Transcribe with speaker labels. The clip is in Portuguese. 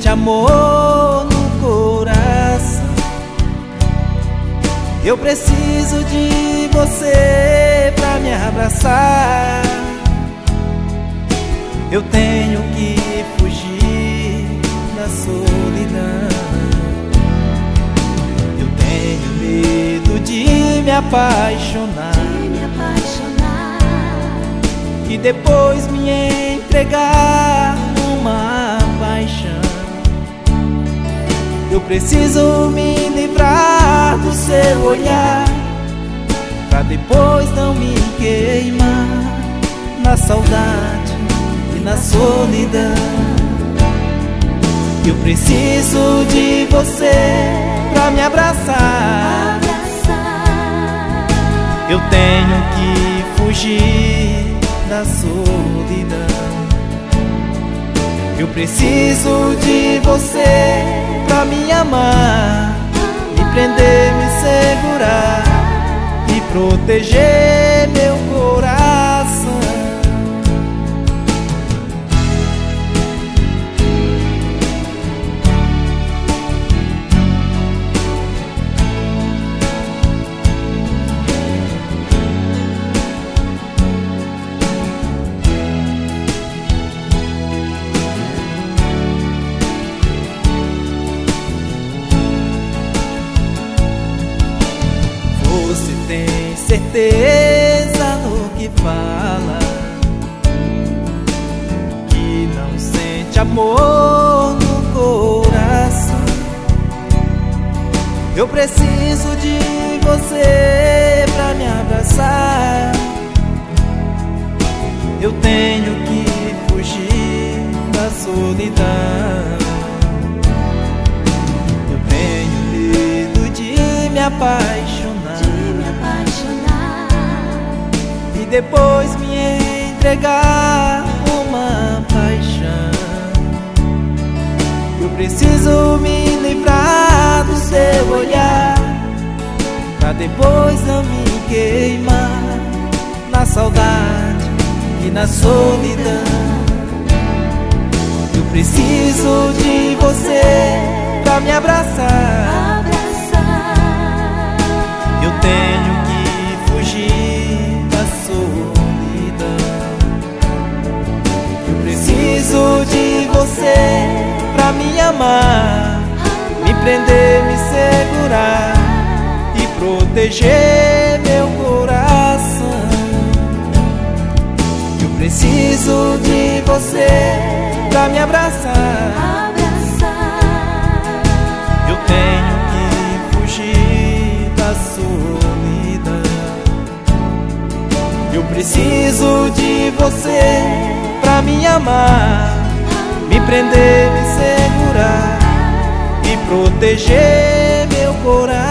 Speaker 1: amor no coração. Eu preciso de você pra me abraçar. Eu tenho que fugir da solidão. Eu tenho medo de me apaixonar e depois me entregar numa paixão. Eu preciso me livrar do seu olhar, pra depois não me queimar na saudade e na solidão. Eu preciso de você pra me abraçar. Eu tenho que fugir da solidão. Eu preciso de você pra me amar, me prender, me segurar e proteger meu coração. Você tem certeza no que fala, que não sente amor no coração. Eu preciso de você pra me abraçar. Eu tenho que fugir da solidão. Eu tenho medo de me apaixonar e depois me entregar uma paixão. Eu preciso me livrar do seu olhar, pra depois não me queimar na saudade e na solidão. Eu preciso de você pra me abraçar. Eu tenho que fugir da solidão. Eu preciso de você pra me amar, me prender, me segurar e proteger meu coração. Eu preciso de você pra me abraçar. Eu tenho que fugir da solidão. Eu preciso de você pra me amar, me prender, me segurar e proteger meu coração.